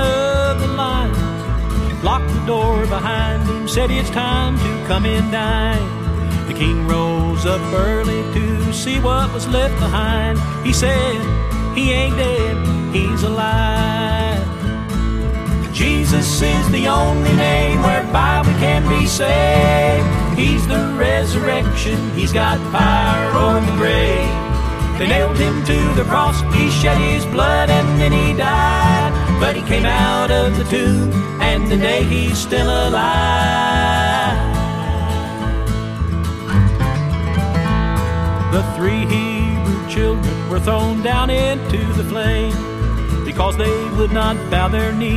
of the lions, locked the door behind him, said it's time to come and dine. The king rose up early to see what was left behind. He said, he ain't dead, he's alive. Jesus is the only name whereby we can be saved. He's the resurrection, he's got power over the grave. They nailed him to the cross, he shed his blood and then he died. But he came out of the tomb, and today he's still alive. The 3 Hebrew children were thrown down into the flame because they would not bow their knees